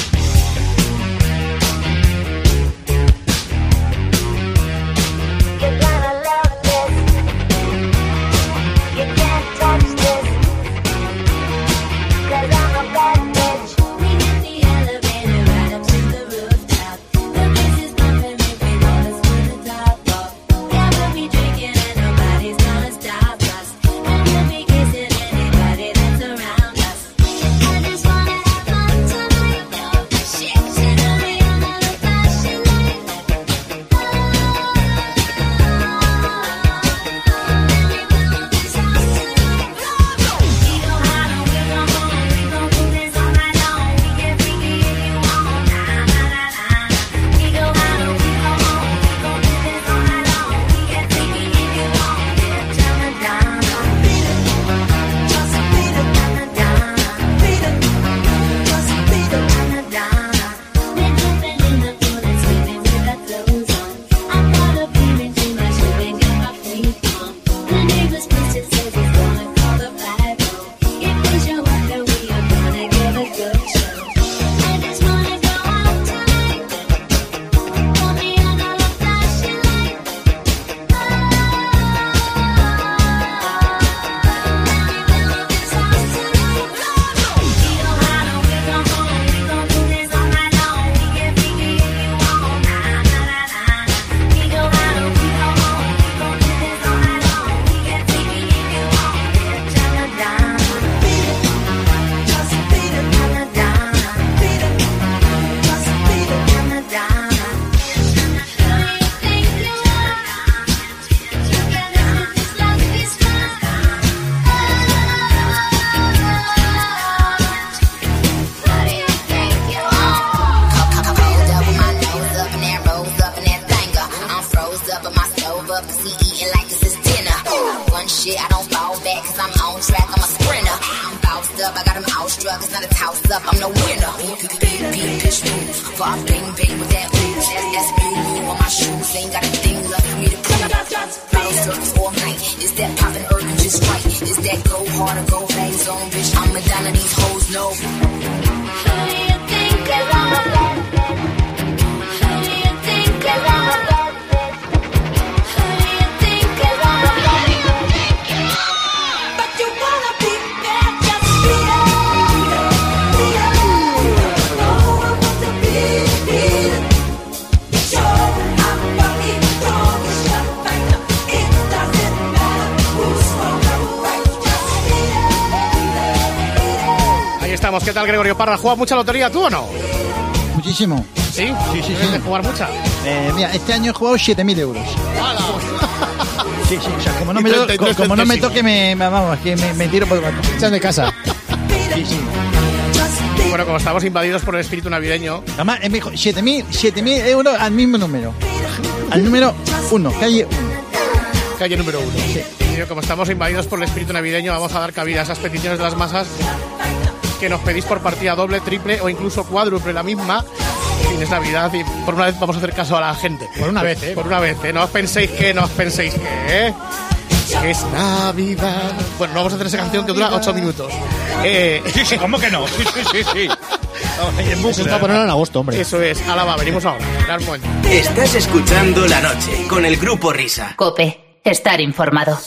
¿Qué tal, Gregorio Parra? ¿Juegas mucha lotería tú o no? Muchísimo. ¿Sí? Sí. ¿De jugar mucha? Mira, este año he jugado 7.000 euros. ¡Hala! Sí, o sea, como no me toque, me tiro por el gato. Echan de casa. Sí. Bueno, como estamos invadidos por el espíritu navideño... Además, me dijo 7.000 euros al mismo número. Al número 1, calle 1. Calle número 1. Sí. navideño, como estamos invadidos por el espíritu navideño, vamos a dar cabida a esas peticiones de las masas que nos pedís por partida doble, triple o incluso cuádruple la misma. En es Navidad y por una vez vamos a hacer caso a la gente. Por una vez, Por una vez, No os penséis que, que es Navidad. Bueno, no vamos a hacer esa canción que dura 8 minutos. Sí, ¿cómo que no? Sí. Eso está poniendo en agosto, hombre. Eso es. Alaba, venimos ahora. Esperad un momento. Estás escuchando La Noche con el Grupo Risa. COPE. Estar informado.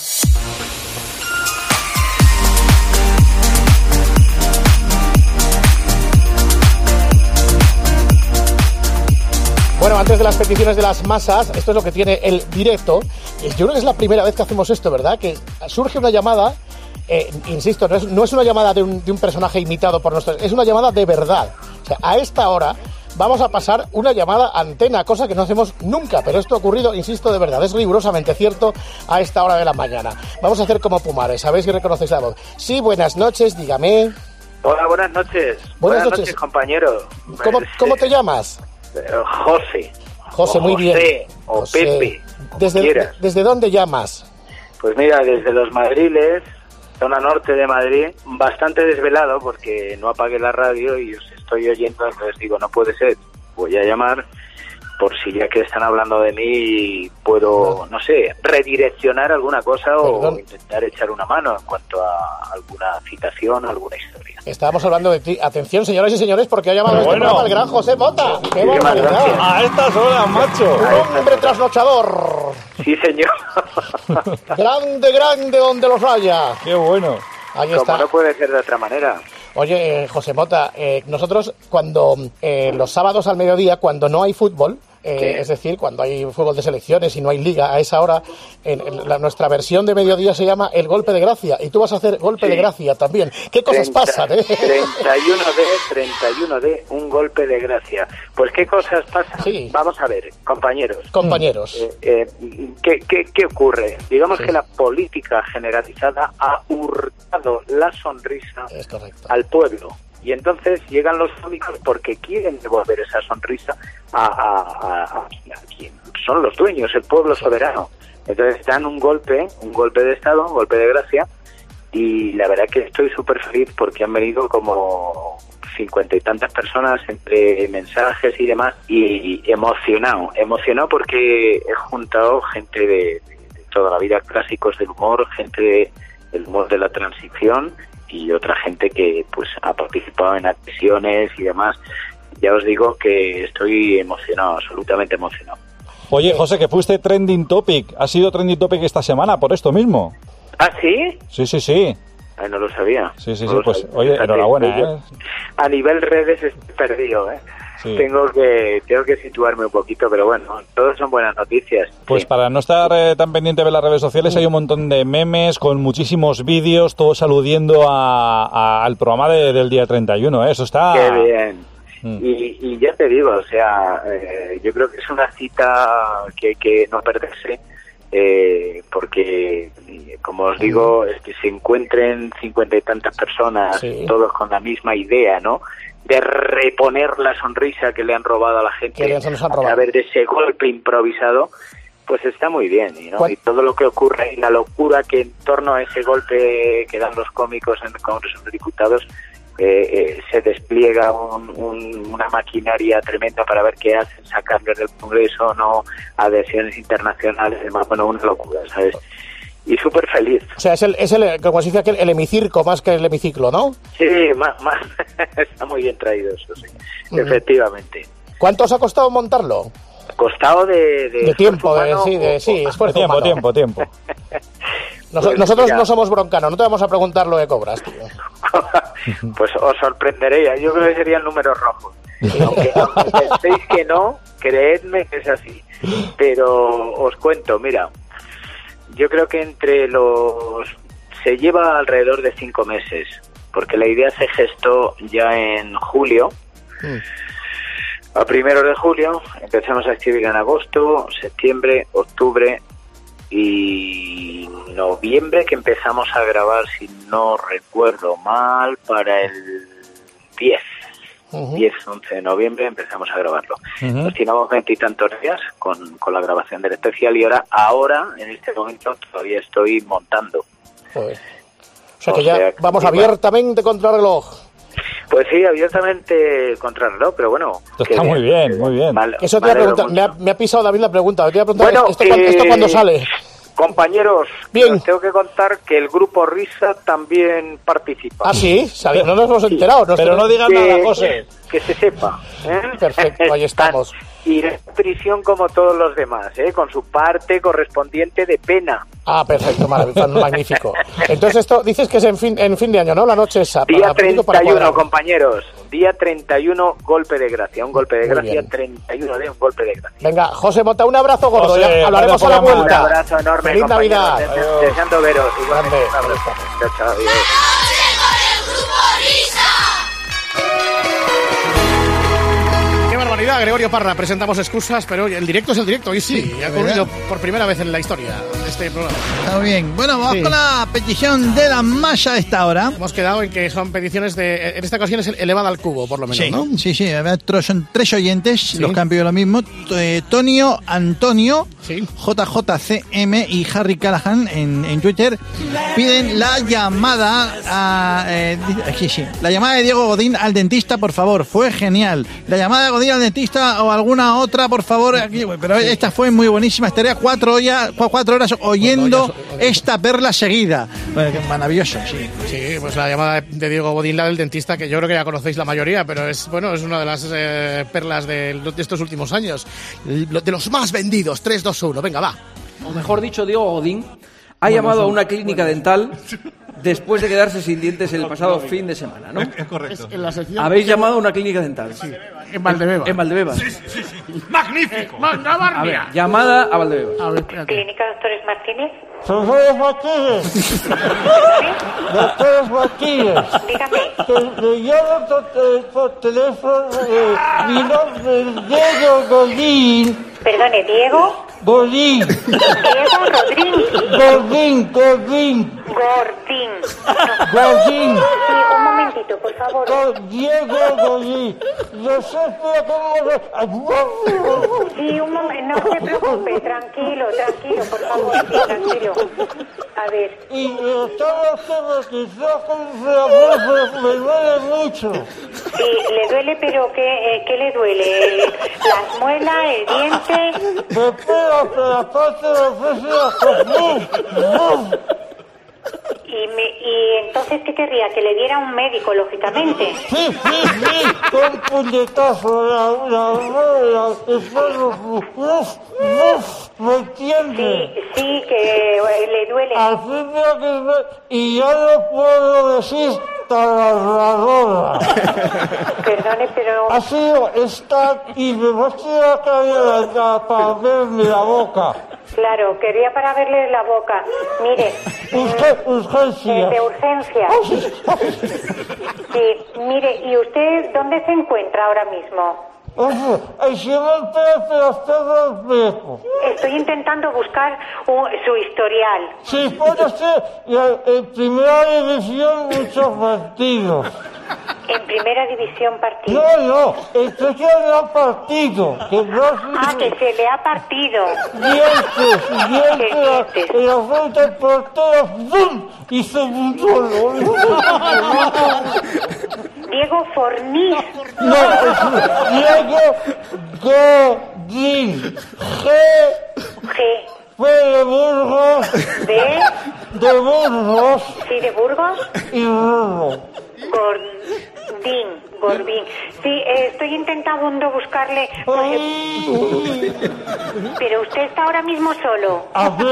Bueno, antes de las peticiones de las masas, esto es lo que tiene el directo. Yo creo que es la primera vez que hacemos esto, ¿verdad? Que surge una llamada, insisto, no es una llamada de un personaje imitado por nosotros, es una llamada de verdad. O sea, a esta hora vamos a pasar una llamada antena, cosa que no hacemos nunca, pero esto ha ocurrido, insisto, de verdad, es rigurosamente cierto a esta hora de la mañana. Vamos a hacer como Pumares, ¿sabéis que reconocéis la voz? Sí, buenas noches, dígame. Hola, buenas noches. Buenas noches, compañero. ¿Cómo te llamas? José, muy bien. O Pepe. ¿Desde dónde llamas? Pues mira, desde Los Madriles, zona norte de Madrid, bastante desvelado porque no apagué la radio y os estoy oyendo, entonces digo, no puede ser, voy a llamar por si ya que están hablando de mí puedo, no sé, redireccionar alguna cosa o intentar echar una mano en cuanto a alguna citación, alguna historia. Estábamos hablando de ti. Atención, señoras y señores, porque ha llamado este programa el gran José Mota. ¡Qué barbaridad! A estas horas, macho. Un hombre trasnochador. Sí, señor. Grande donde los haya. ¡Qué bueno! Ahí está. Como no puede ser de otra manera. Oye, José Mota, nosotros cuando los sábados al mediodía, cuando no hay fútbol, es decir, cuando hay fútbol de selecciones y no hay liga a esa hora, nuestra versión de mediodía se llama el golpe de gracia y tú vas a hacer golpe de gracia también. ¿Qué cosas pasan? 31 de un golpe de gracia. Pues ¿qué cosas pasan? Sí. Vamos a ver, compañeros. ¿Qué ocurre? Digamos que la política generalizada ha hurtado la sonrisa al pueblo. Y entonces llegan los cómicos porque quieren devolver esa sonrisa a quien son los dueños, el pueblo soberano. Entonces dan un golpe de estado, un golpe de gracia, y la verdad que estoy súper feliz porque han venido como 50 y tantas personas entre mensajes y demás, y emocionado porque he juntado gente de toda la vida, clásicos del humor, gente del humor de la transición y otra gente que pues ha participado en acciones y demás. Ya os digo que estoy emocionado, absolutamente emocionado. Oye, José, que fuiste trending topic. ¿Has sido trending topic esta semana por esto mismo? ¿Ah, sí? Sí. Ay, no lo sabía. Sí, pues, oye, enhorabuena, ¿eh? A nivel redes estoy perdido, ¿eh? Sí. Tengo que situarme un poquito, pero bueno, todos son buenas noticias. Pues sí. Para no estar tan pendiente de las redes sociales, hay un montón de memes con muchísimos vídeos, todos aludiendo al programa del día 31, ¿eh? Eso está... ¡Qué bien! Y ya te digo, o sea, yo creo que es una cita que hay que no perderse, porque, como os digo, es que se encuentren 50 y tantas personas, todos con la misma idea, ¿no?, de reponer la sonrisa que le han robado a la gente a través de ese golpe improvisado, pues está muy bien, ¿no? Y todo lo que ocurre y la locura que en torno a ese golpe que dan los cómicos en el Congreso de Diputados, se despliega una maquinaria tremenda para ver qué hacen, sacarlos del Congreso, no, adhesiones internacionales, demás, bueno, una locura, ¿sabes? Y súper feliz. O sea, es el como se dice, el hemicirco más que el hemiciclo, ¿no? Sí, más está muy bien traído eso, sí. Efectivamente. ¿Cuánto os ha costado montarlo? Costado de tiempo, esfuerzo humano. Tiempo. Nosotros no somos broncanos, no te vamos a preguntar lo que cobras, tío. Pues os sorprenderé, yo creo que sería el número rojo. Aunque penséis que no, creedme que es así. Pero os cuento, mira, yo creo que se lleva alrededor de 5 meses, porque la idea se gestó ya en julio. A 1 de julio empezamos a escribir en agosto, septiembre, octubre y noviembre, que empezamos a grabar, si no recuerdo mal, para el 10. 10-11 de noviembre empezamos a grabarlo. Nos tiramos 20 y tantos días con la grabación del especial y ahora, en este momento, todavía estoy montando. Joder. O sea que ya vamos abiertamente contra reloj. Pues sí, abiertamente contra reloj, pero bueno. Está muy bien, muy bien. Eso te iba a preguntar, me ha pisado David la pregunta. Te iba a preguntar, ¿esto cuándo sale? Compañeros, os tengo que contar que el grupo Risa también participa. Ah, sí, no nos hemos enterado. Pero no digan nada, José. Que se sepa. Perfecto, ahí estamos. Y en prisión como todos los demás, con su parte correspondiente de pena. Ah, perfecto, magnífico. Entonces esto dices que es en fin de año, ¿no? La noche esa. Día 31, compañeros. Día 31, golpe de gracia. Un golpe de gracia, 31 de un golpe de gracia. Venga, José Mota, un abrazo gordo. José, ya hablaremos a la vuelta. Un abrazo enorme. Feliz Navidad. Deseando veros. Igualmente. Un abrazo. Chao, adiós. Barbaridad, Gregorio Parra, presentamos excusas, pero el directo es el directo, y sí, ha ocurrido por primera vez en la historia de este programa. Está bien. Bueno, vamos con la petición de la malla a esta hora. Hemos quedado en que son peticiones en esta ocasión es elevada al cubo, por lo menos, ¿no? Sí, son 3 oyentes, los que han pedido lo mismo. Tonio, Antonio, JJCM y Harry Callahan en Twitter piden la llamada la llamada de Diego Godín al dentista, por favor, fue genial. La llamada de Godín al dentista o alguna otra, por favor, aquí, pero esta fue muy buenísima. Estaría 4 horas oyendo esta perla seguida. Bueno, qué maravilloso, sí. Sí, pues la llamada de Diego Godín, la del dentista, que yo creo que ya conocéis la mayoría, pero es una de las perlas de estos últimos años. De los más vendidos, 3, 2, 1, venga, va. O mejor dicho, Diego Godín ha llamado a una clínica dental después de quedarse sin dientes el pasado fin de semana, ¿no? Es correcto. Habéis llamado a una clínica dental. Sí. En Valdebebas. En Valdebebas. Sí. Magnífico. A ver, llamada a Valdebebas. A ver, ¿Clínica Doctores Martínez? Doctores Martínez. Doctores Martínez. Dígame. Le llamo por teléfono. Mi nombre es Diego Godín. Perdone, ¿Diego? Godín. ¿Diego Rodrín? Gordín. Sí, un momentito, por favor. Diego Godín. Yo sé cómo... Sí, un momento, no se preocupe, tranquilo, por favor, sí, tranquilo. A ver. Y estamos que me duele mucho. Sí, le duele, pero ¿qué le duele? ¿Las muelas, el diente? Me pega la parte de la Y entonces, ¿qué querría? Que le diera un médico, lógicamente. Sí, con puñetazo, ¿me entiendes? Sí, que le duele. Al fin y ya no puedo decir taladradora. Perdone, pero... Ha sido esta y me va a tirar caída para verme la boca. Claro, quería para verle la boca. Mire. Urgencia. De urgencia. Sí, mire, ¿y usted dónde se encuentra ahora mismo? Estoy intentando buscar su historial. Sí, puede ser. En primera división muchos partidos. En primera división partido. No, esto se le ha partido. Que se le ha partido. Dientes. Y la frente del portero, ¡bum! Hizo un gol. Diego Fornís. No, Diego Godín. G. Fue de Burgos. De Burgos. Sí, de Burgos. Y Burgos. Gordín. Sí, estoy intentando buscarle. Pero usted está ahora mismo solo.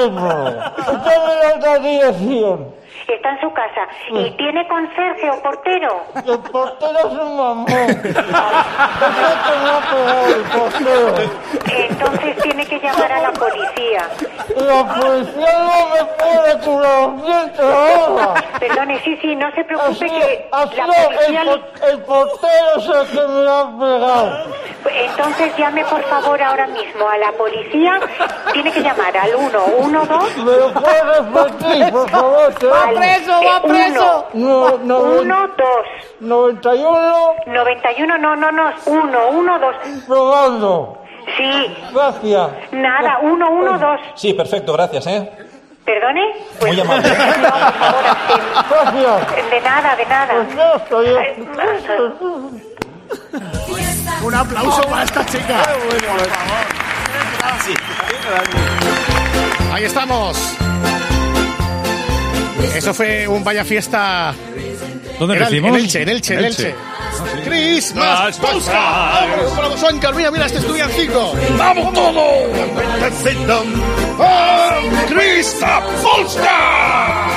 Está en la dirección. Está en su casa. ¿Y tiene conserje o portero? El portero es un mamón. El portero. Entonces tiene que llamar a la policía. La policía no me puede curar los dientes ahora. Perdone, sí, no se preocupe que la policía... El portero es el que me ha pegado. Entonces llame por favor ahora mismo a la policía. Tiene que llamar al 112. ¿Me lo puedes repetir, por favor? Va preso. 91. 91, no. 112. Probando. Sí. Gracias. Nada, 112. Sí, perfecto, gracias, ¿Perdone? Pues, muy amable. No, por favor, Gracias. de nada. Pues no estoy. Un aplauso para esta chica. Ahí estamos. Eso fue un vaya fiesta. ¿Dónde Era decimos? En Elche. Christmas Polska. Vamos, Óscar, mira este estudiancico. ¡Vamos todos! ¡Christmas Polska!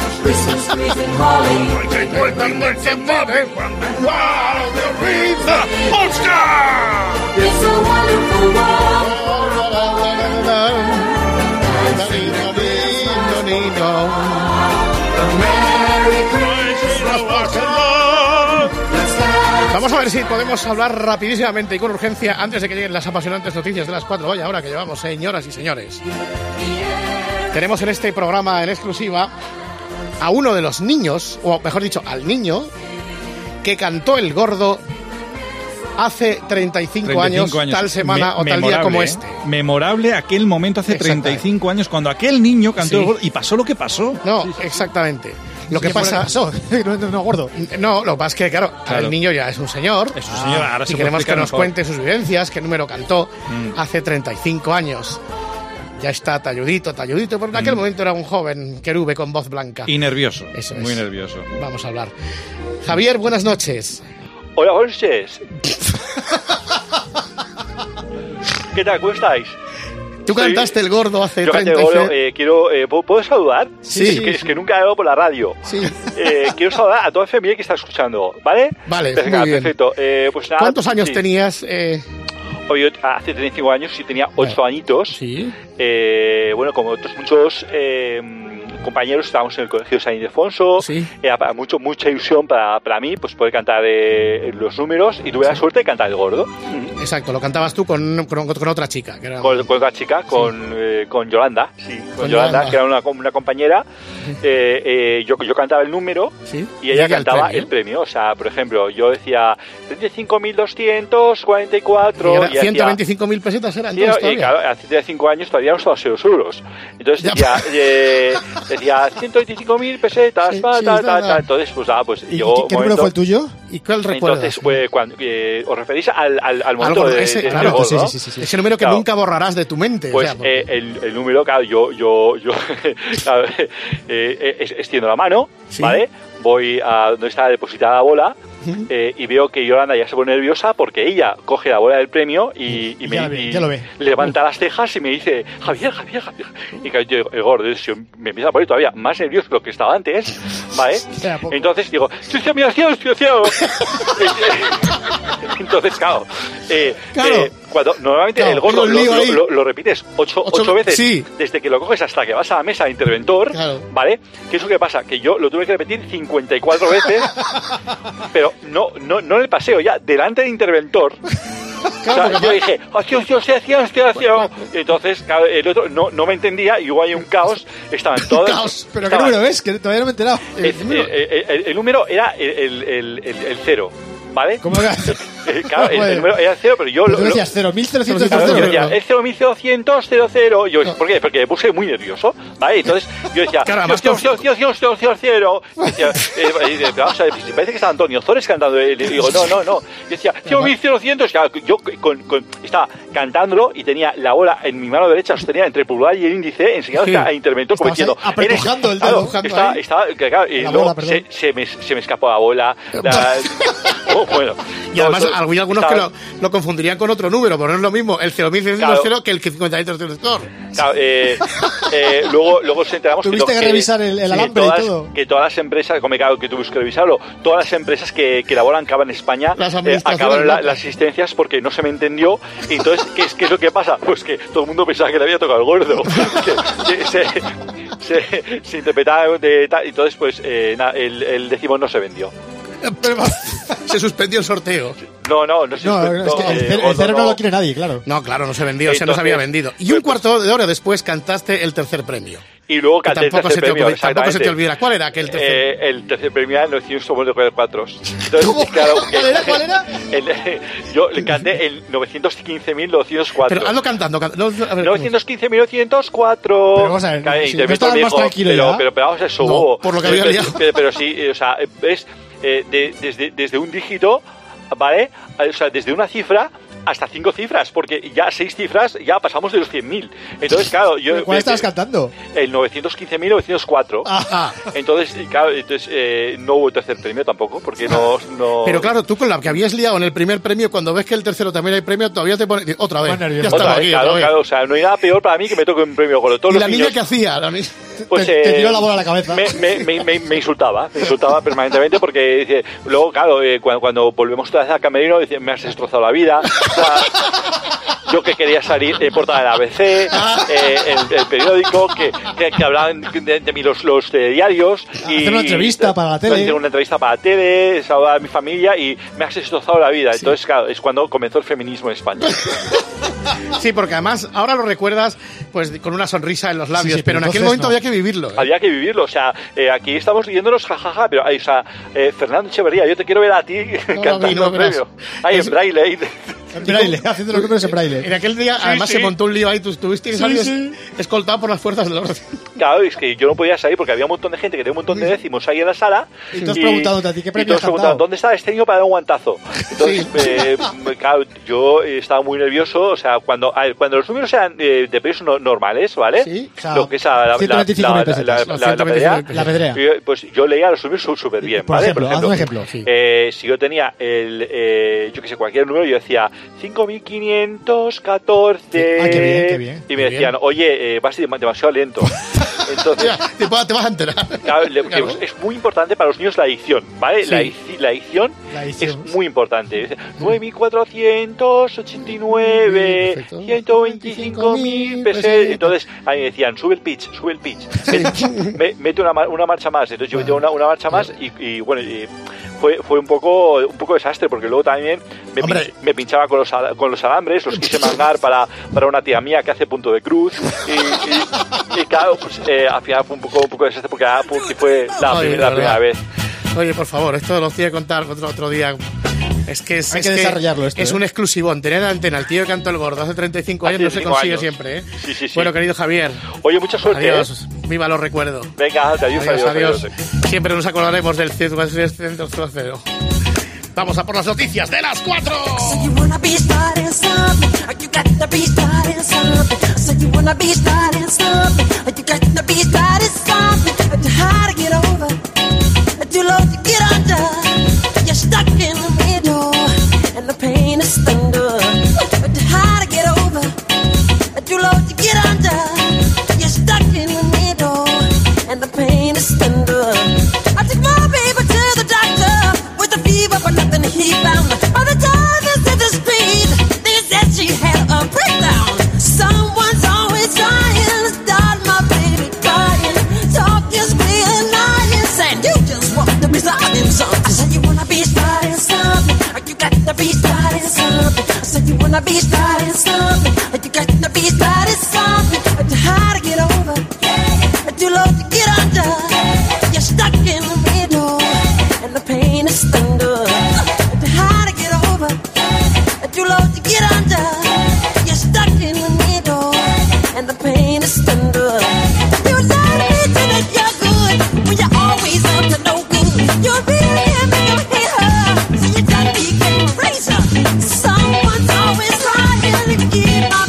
Vamos a ver si podemos hablar rapidísimamente y con urgencia antes de que lleguen las apasionantes noticias de las 4. Vaya hora que llevamos, señoras y señores. Tenemos en este programa en exclusiva a uno de los niños, o mejor dicho, al niño que cantó El Gordo hace 35 años, tal semana o tal día como este. Memorable aquel momento hace 35 años cuando aquel niño cantó El Gordo y pasó lo que pasó. No, exactamente. Lo que pasa... No, gordo. No, lo que pasa es que, claro, el niño ya es un señor. Es un señor, ahora y queremos que nos cuente sus vivencias, qué número cantó hace 35 años. Ya está talludito, porque en aquel momento era un joven querube con voz blanca. Y nervioso. Eso es. Muy nervioso. Vamos a hablar. Javier, buenas noches. Hola, buenas noches. ¿Qué tal? ¿Cómo estáis? Tú cantaste El Gordo hace 35 ¿puedo saludar? Sí. Es que nunca he hablado por la radio. Sí. Quiero saludar a toda la familia que está escuchando, ¿vale? Vale, venga, muy bien. Perfecto. Pues nada, ¿Cuántos años tenías? Yo hace 35 años sí tenía 8 añitos. Sí. Bueno, como otros muchos compañeros, estábamos en el Colegio de San Ildefonso. Sí. Era mucha ilusión para mí pues poder cantar los números y tuve la suerte de cantar El Gordo. Exacto, lo cantabas tú con otra chica. Que era... Con otra chica, con Yolanda. Sí, con Yolanda, que era una compañera. Yo cantaba el número y ella cantaba el premio. O sea, por ejemplo, yo decía 35.244. Y 125.000 pesetas eran. Y claro, hace 35 años todavía no estaban los euros. Entonces decía 125.000 pesetas, entonces pues nada, pues llegó. ¿Qué número fue el tuyo? ¿Y cuál recuerdas? Entonces fue cuando os referís al momento de claro, Gordo, ¿no? sí. Ese número que nunca borrarás de tu mente. Pues el número, claro, yo claro, extiendo la mano, ¿vale? Voy a donde está depositada la bola. Y veo que Yolanda ya se pone nerviosa porque ella coge la bola del premio y ya lo ve. levanta las cejas y me dice Javier. Y yo, el Gordo, me empieza a poner todavía más nervioso de lo que estaba antes, ¿vale? Entonces digo, estoy ciego. Entonces, claro. Cuando normalmente el Gordo lo repites 8 veces desde que lo coges hasta que vas a la mesa de interventor, ¿vale? ¿Qué es lo que pasa? Que yo lo tuve que repetir 54 veces, pero no en el paseo, ya delante del interventor. Claro, o sea, yo dije, acción. Y entonces, claro, el otro no me entendía y hubo ahí un caos. Estaban todos. Caos, pero ¿qué número es? Que todavía no me he enterado. El número era el 0. ¿Vale? ¿Cómo era? Claro, el número era 0, pero yo... Pero tú decías 0.000. Yo decía, el 0.000, Yo, ¿por qué? Porque me puse muy nervioso, ¿vale? Entonces yo decía, cero. Vamos a ver, si parece que está Antonio Zores cantando. Y digo, no. Yo decía, 0.000. Claro, yo estaba cantándolo y tenía la bola en mi mano derecha, sostenida entre el pulgar y el índice, enseñando al interventor como diciendo... Apretujando el dedo. Se me escapó la bola. Bueno, y además algunos que lo confundirían con otro número, pero no es lo mismo el 0.000 que el 50 del sector. Claro, luego nos enteramos tuviste que revisar el alambre y todo. Que todas las empresas, que tuvimos que revisarlo, todas las empresas que elaboran cava en España acabaron las asistencias porque no se me entendió. Y entonces, ¿qué es lo que pasa? Pues que todo el mundo pensaba que le había tocado el Gordo. Se interpretaba de tal, y entonces pues el décimo no se vendió. Se suspendió el sorteo. No es que el cero no lo quiere nadie, claro. No, claro, no se vendió, no se había vendido. Y un cuarto de hora después cantaste el tercer premio. Y luego canté el tercer premio, tampoco se te olvida. ¿Cuál era aquel tercer? El tercer premio era el 994. Entonces, claro, ¿Cuál era? Yo le canté el 915.904. Pero hazlo cantando. 915.904. Pero vamos a ver, si no estabas más tranquilo pero vamos a eso. Por lo que había liado. Pero sí, o sea, ves, desde un dígito, ¿vale? O sea, desde una cifra hasta 5 cifras, porque ya 6 cifras ya pasamos de los 100.000. Entonces, claro, yo... ¿Cuál estabas cantando? El 915.904. Ajá. Entonces, claro, no hubo tercer premio tampoco, porque no... Pero claro, tú con la que habías liado en el primer premio, cuando ves que el tercero también hay premio, todavía te pones... Otra vez. Claro, o sea, no hay nada peor para mí que me toque un premio con todos ¿Y los la niños. niña qué hacía? Pues, te tiró la bola a la cabeza. Me insultaba permanentemente porque dice, luego, claro, cuando volvemos otra vez al camerino, dice, me has destrozado la vida. O sea, yo que quería salir en portada del ABC, el periódico, que hablaban de mí los diarios. Y hacer una entrevista para la tele. Hacer una entrevista para la tele, saludar a mi familia y me has destrozado la vida. Sí. Entonces, claro, es cuando comenzó el feminismo en España. Sí, porque además ahora lo recuerdas pues con una sonrisa en los labios, pero en aquel momento había que vivirlo. Había que vivirlo, o sea, aquí estamos riéndonos jajaja, pero o sea, Fernando Echeverría, yo te quiero ver a ti cantando el premio. Ay, en braille. En braille, haciendo los números en braille. En aquel día, además, se montó un lío ahí. Tú estuviste escoltado por las fuerzas del orden. Claro, es que yo no podía salir porque había un montón de gente que tenía un montón de décimos ahí en la sala. Y tú has preguntado a ti, ¿qué premio has cantado? ¿Dónde está este niño para dar un guantazo? Entonces, claro, yo estaba muy nervioso. O sea, cuando los números eran de precios normales, ¿vale? Sí, o sea, lo que es la pedrea. Pues yo leía los números súper bien, ¿vale? Por ejemplo, haz un ejemplo. Si yo tenía yo que sé, cualquier número, yo decía 5.514. Qué bien. Y me decían, oye, vas demasiado lento. Entonces, te vas a enterar. Claro. Es muy importante para los niños la dicción, ¿vale? Sí. La dicción es muy importante. 9.489, 125.000 pesetas. Entonces, a mí me decían, sube el pitch. Mete una marcha más. Entonces, yo metí una marcha más y bueno... Fue un poco desastre, porque luego también me pinchaba con los alambres, los quise mangar para una tía mía que hace punto de cruz y claro, pues al final fue un poco desastre porque fue la primera vez. Oye, por favor, esto lo quiero contar otro día. Es que hay que desarrollarlo esto. Es un exclusivón. Tener antena, el tío que cantó el gordo hace 35 años no se consigue siempre, ¿eh? Sí. Bueno, querido Javier. Oye, mucha suerte. Adiós. Viva los recuerdos. Venga, adiós. Siempre nos acordaremos del centro cero. Vamos a por las noticias de las 4. You're stuck in the middle, and the pain is thunder. But how to get over? Too low to get under. You're stuck in the middle, and the pain is thunder. I took my baby to the doctor with a fever, but nothing he found. By the time they said the street, they said she had a breakdown. Someone's always trying to start my baby crying. Talk is being nice, and you just want to be starting something. I said you wanna be starting something. You got to be starting something. I said you wanna be starting something. You got to be starting something. How to get over? Too low to get under. You're stuck in the middle, and the pain is thunder. How to get over? Too low to get under. You're stuck in the middle, and the pain is thunder. You learn it that you're good when you're always up to no good. You're really make your head hurt, so you gotta be careful, razor. Someone's always trying to get my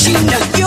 Gina.